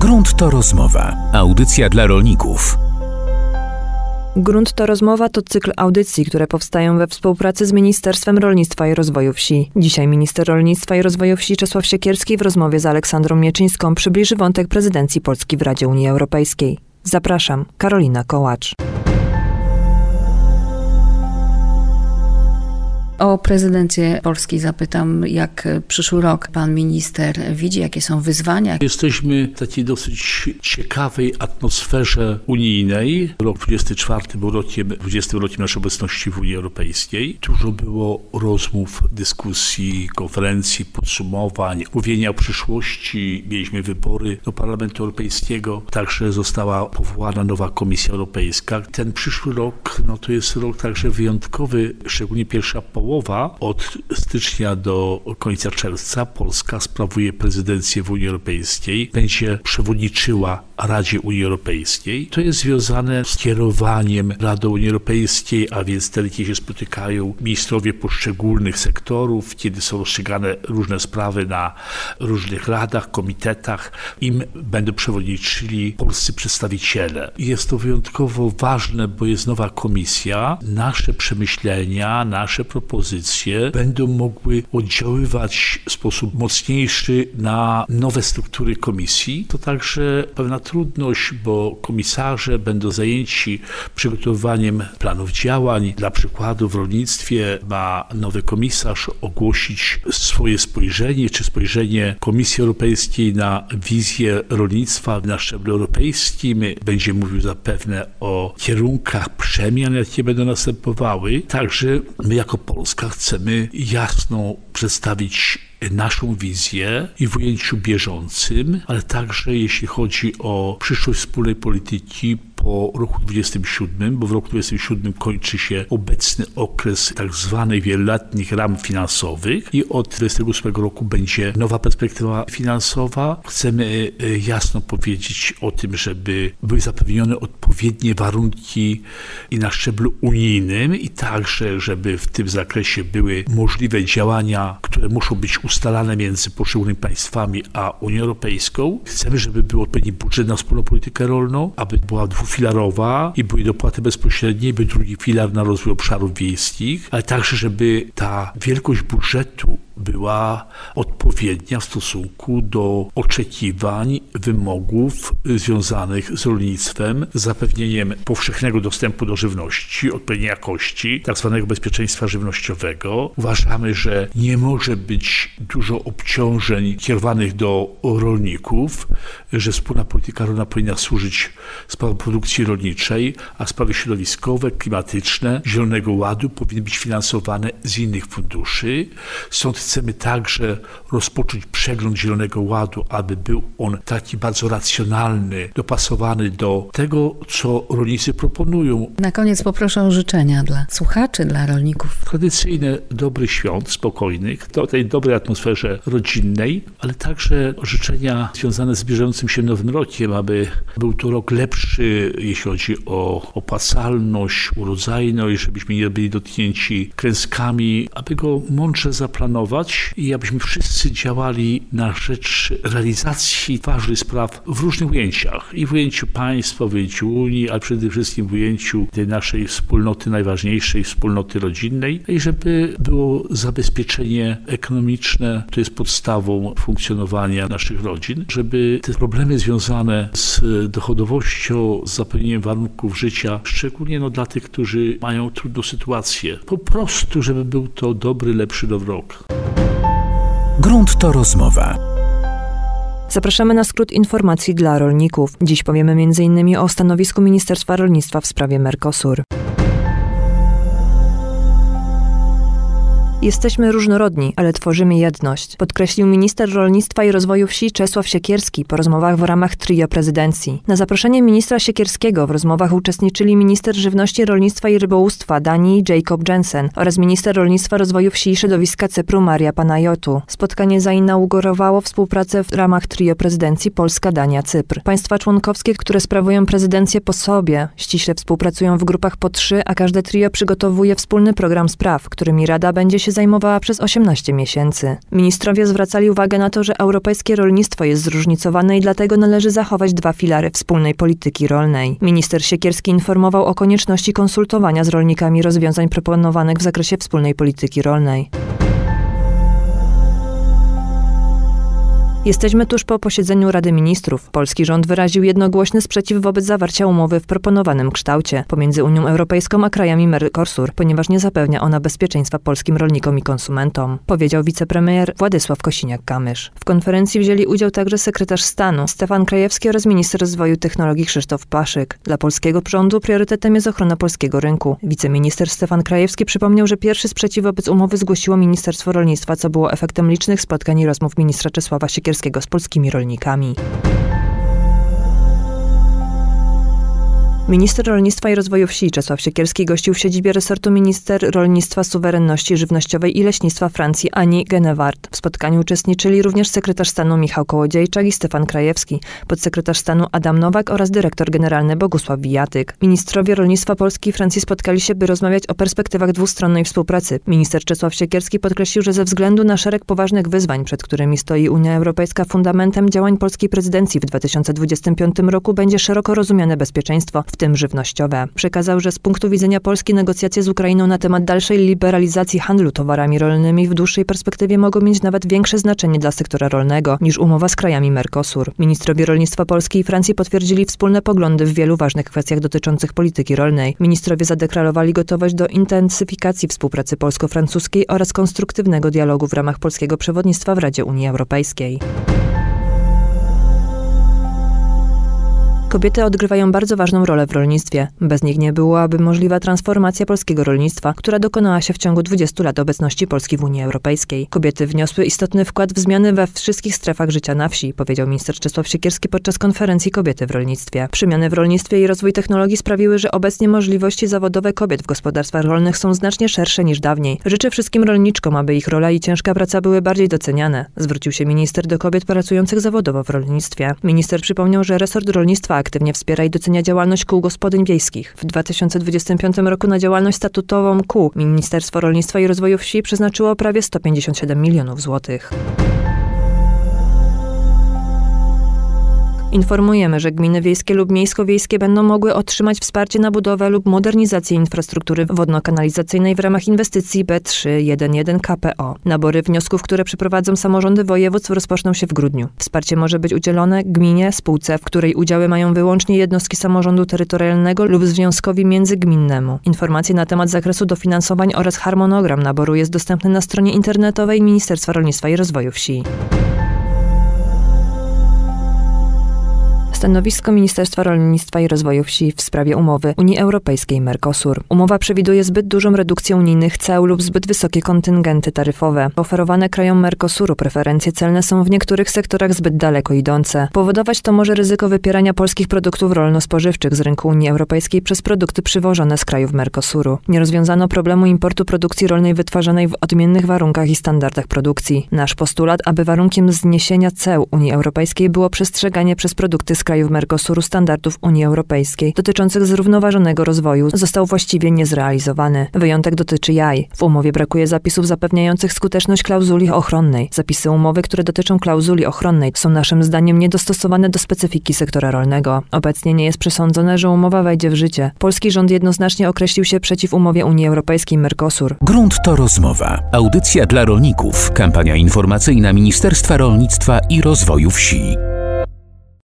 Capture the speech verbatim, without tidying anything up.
Grunt to rozmowa. Audycja dla rolników. Grunt to rozmowa to cykl audycji, które powstają we współpracy z Ministerstwem Rolnictwa i Rozwoju Wsi. Dzisiaj minister rolnictwa i rozwoju wsi Czesław Siekierski w rozmowie z Aleksandrą Mieczyńską przybliży wątek prezydencji Polski w Radzie Unii Europejskiej. Zapraszam, Karolina Kołacz. O prezydencję Polski zapytam, jak przyszły rok pan minister widzi, jakie są wyzwania. Jesteśmy w takiej dosyć ciekawej atmosferze unijnej. Rok dwudziesty czwarty był rokiem, dwudziestym rokiem naszej obecności w Unii Europejskiej. Dużo było rozmów, dyskusji, konferencji, podsumowań, mówienia o przyszłości. Mieliśmy wybory do Parlamentu Europejskiego, także została powołana nowa Komisja Europejska. Ten przyszły rok, no to jest rok także wyjątkowy, szczególnie pierwsza połowa. Od stycznia do końca czerwca Polska sprawuje prezydencję w Unii Europejskiej, będzie przewodniczyła Radzie Unii Europejskiej. To jest związane z kierowaniem Radą Unii Europejskiej, a więc wtedy, kiedy się spotykają ministrowie poszczególnych sektorów, kiedy są rozstrzygane różne sprawy na różnych radach, komitetach, im będą przewodniczyli polscy przedstawiciele. Jest to wyjątkowo ważne, bo jest nowa komisja. Nasze przemyślenia, nasze propozycje będą mogły oddziaływać w sposób mocniejszy na nowe struktury komisji. To także pewna trudność, bo komisarze będą zajęci przygotowywaniem planów działań. Dla przykładu w rolnictwie ma nowy komisarz ogłosić swoje spojrzenie, czy spojrzenie Komisji Europejskiej na wizję rolnictwa na szczeblu europejskim. Będzie mówił zapewne o kierunkach przemian, jakie będą następowały. Także my jako Polska chcemy jasno przedstawić naszą wizję i w ujęciu bieżącym, ale także jeśli chodzi o przyszłość wspólnej polityki po roku dwudziestym siódmym, bo w roku dwudziestym siódmym kończy się obecny okres tak zwanych wieloletnich ram finansowych i od dwudziestego ósmego roku będzie nowa perspektywa finansowa. Chcemy jasno powiedzieć o tym, żeby były zapewnione odpowiednie warunki i na szczeblu unijnym i także, żeby w tym zakresie były możliwe działania, które muszą być ustalane między poszczególnymi państwami a Unią Europejską. Chcemy, żeby był odpowiedni budżet na wspólną politykę rolną, aby była dwufilarowa i były dopłaty bezpośrednie, by drugi filar na rozwój obszarów wiejskich, ale także, żeby ta wielkość budżetu była odpowiednia w stosunku do oczekiwań, wymogów związanych z rolnictwem, z zapewnieniem powszechnego dostępu do żywności, odpowiedniej jakości, tak zwanego bezpieczeństwa żywnościowego. Uważamy, że nie może być dużo obciążeń kierowanych do rolników, że wspólna polityka rolna powinna służyć sprawom produkcji rolniczej, a sprawy środowiskowe, klimatyczne, Zielonego Ładu powinny być finansowane z innych funduszy. Stąd chcemy także rozpocząć przegląd Zielonego Ładu, aby był on taki bardzo racjonalny, dopasowany do tego, co rolnicy proponują. Na koniec poproszę o życzenia dla słuchaczy, dla rolników. Tradycyjne, dobrych świąt, spokojnych, do tej dobrej atmosferze rodzinnej, ale także życzenia związane z zbliżającym się nowym rokiem, aby był to rok lepszy, jeśli chodzi o opłacalność, urodzajność, żebyśmy nie byli dotknięci klęskami, aby go mądrze zaplanować i abyśmy wszyscy działali na rzecz realizacji ważnych spraw w różnych ujęciach. I w ujęciu państwa, w ujęciu Unii, ale przede wszystkim w ujęciu tej naszej wspólnoty najważniejszej, wspólnoty rodzinnej. I żeby było zabezpieczenie ekonomiczne, to jest podstawą funkcjonowania naszych rodzin, żeby te problemy związane z dochodowością, z zapewnieniem warunków życia, szczególnie no dla tych, którzy mają trudną sytuację, po prostu, żeby był to dobry, lepszy nowy rok. Grunt to rozmowa. Zapraszamy na skrót informacji dla rolników. Dziś powiemy między innymi o stanowisku Ministerstwa Rolnictwa w sprawie Mercosur. Jesteśmy różnorodni, ale tworzymy jedność, podkreślił minister rolnictwa i rozwoju wsi Czesław Siekierski po rozmowach w ramach trio prezydencji. Na zaproszenie ministra Siekierskiego w rozmowach uczestniczyli minister żywności, rolnictwa i rybołówstwa Danii Jacob Jensen oraz minister rolnictwa, rozwoju wsi i środowiska Cypru Maria Panayotou. Spotkanie zainaugurowało współpracę w ramach trio prezydencji Polska-Dania-Cypr. Państwa członkowskie, które sprawują prezydencję po sobie, ściśle współpracują w grupach po trzy, a każde trio przygotowuje wspólny program spraw, którymi Rada będzie się się zajmowała przez osiemnaście miesięcy. Ministrowie zwracali uwagę na to, że europejskie rolnictwo jest zróżnicowane i dlatego należy zachować dwa filary wspólnej polityki rolnej. Minister Siekierski informował o konieczności konsultowania z rolnikami rozwiązań proponowanych w zakresie wspólnej polityki rolnej. Jesteśmy tuż po posiedzeniu Rady Ministrów. Polski rząd wyraził jednogłośny sprzeciw wobec zawarcia umowy w proponowanym kształcie pomiędzy Unią Europejską a krajami Mercosur, ponieważ nie zapewnia ona bezpieczeństwa polskim rolnikom i konsumentom, powiedział wicepremier Władysław Kosiniak-Kamysz. W konferencji wzięli udział także sekretarz stanu Stefan Krajewski oraz minister rozwoju technologii Krzysztof Paszyk. Dla polskiego rządu priorytetem jest ochrona polskiego rynku. Wiceminister Stefan Krajewski przypomniał, że pierwszy sprzeciw wobec umowy zgłosiło Ministerstwo Rolnictwa, co było efektem licznych spotkań i rozmów ministra Czesława Siekierskiego z polskimi rolnikami. Minister Rolnictwa i Rozwoju Wsi Czesław Siekierski gościł w siedzibie resortu minister rolnictwa, suwerenności żywnościowej i leśnictwa Francji Annie Genevard. W spotkaniu uczestniczyli również sekretarz stanu Michał Kołodziejczak i Stefan Krajewski, podsekretarz stanu Adam Nowak oraz dyrektor generalny Bogusław Wijatyk. Ministrowie rolnictwa Polski i Francji spotkali się, by rozmawiać o perspektywach dwustronnej współpracy. Minister Czesław Siekierski podkreślił, że ze względu na szereg poważnych wyzwań, przed którymi stoi Unia Europejska, fundamentem działań polskiej prezydencji w dwa tysiące dwudziestym piątym roku będzie szeroko rozumiane bezpieczeństwo, w tym żywnościowe. Przekazał, że z punktu widzenia Polski negocjacje z Ukrainą na temat dalszej liberalizacji handlu towarami rolnymi w dłuższej perspektywie mogą mieć nawet większe znaczenie dla sektora rolnego niż umowa z krajami Mercosur. Ministrowie rolnictwa Polski i Francji potwierdzili wspólne poglądy w wielu ważnych kwestiach dotyczących polityki rolnej. Ministrowie zadeklarowali gotowość do intensyfikacji współpracy polsko-francuskiej oraz konstruktywnego dialogu w ramach polskiego przewodnictwa w Radzie Unii Europejskiej. Kobiety odgrywają bardzo ważną rolę w rolnictwie. Bez nich nie byłaby możliwa transformacja polskiego rolnictwa, która dokonała się w ciągu dwudziestu lat obecności Polski w Unii Europejskiej. Kobiety wniosły istotny wkład w zmiany we wszystkich strefach życia na wsi, powiedział minister Czesław Siekierski podczas konferencji Kobiety w rolnictwie. Przemiany w rolnictwie i rozwój technologii sprawiły, że obecnie możliwości zawodowe kobiet w gospodarstwach rolnych są znacznie szersze niż dawniej. Życzę wszystkim rolniczkom, aby ich rola i ciężka praca były bardziej doceniane, zwrócił się minister do kobiet pracujących zawodowo w rolnictwie. Minister przypomniał, że resort rolnictwa aktywnie wspiera i docenia działalność kół gospodyń wiejskich. W dwa tysiące dwudziestym piątym roku na działalność statutową kół Ministerstwo Rolnictwa i Rozwoju Wsi przeznaczyło prawie sto pięćdziesiąt siedem milionów złotych. Informujemy, że gminy wiejskie lub miejsko-wiejskie będą mogły otrzymać wsparcie na budowę lub modernizację infrastruktury wodno-kanalizacyjnej w ramach inwestycji B trzysta jedenasta K P O. Nabory wniosków, które przeprowadzą samorządy województw, rozpoczną się w grudniu. Wsparcie może być udzielone gminie, spółce, w której udziały mają wyłącznie jednostki samorządu terytorialnego lub związkowi międzygminnemu. Informacje na temat zakresu dofinansowań oraz harmonogram naboru jest dostępny na stronie internetowej Ministerstwa Rolnictwa i Rozwoju Wsi. Stanowisko Ministerstwa Rolnictwa i Rozwoju Wsi w sprawie umowy Unii Europejskiej Mercosur. Umowa przewiduje zbyt dużą redukcję unijnych ceł lub zbyt wysokie kontyngenty taryfowe. Oferowane krajom Mercosuru preferencje celne są w niektórych sektorach zbyt daleko idące. Powodować to może ryzyko wypierania polskich produktów rolno-spożywczych z rynku Unii Europejskiej przez produkty przywożone z krajów Mercosuru. Nie rozwiązano problemu importu produkcji rolnej wytwarzanej w odmiennych warunkach i standardach produkcji. Nasz postulat, aby warunkiem zniesienia ceł Unii Europejskiej było przestrzeganie przez produkty z krajów Mercosuru standardów Unii Europejskiej dotyczących zrównoważonego rozwoju, został właściwie niezrealizowany. Wyjątek dotyczy jaj. W umowie brakuje zapisów zapewniających skuteczność klauzuli ochronnej. Zapisy umowy, które dotyczą klauzuli ochronnej, są naszym zdaniem niedostosowane do specyfiki sektora rolnego. Obecnie nie jest przesądzone, że umowa wejdzie w życie. Polski rząd jednoznacznie określił się przeciw umowie Unii Europejskiej Mercosur. Grunt to rozmowa. Audycja dla rolników. Kampania informacyjna Ministerstwa Rolnictwa i Rozwoju Wsi.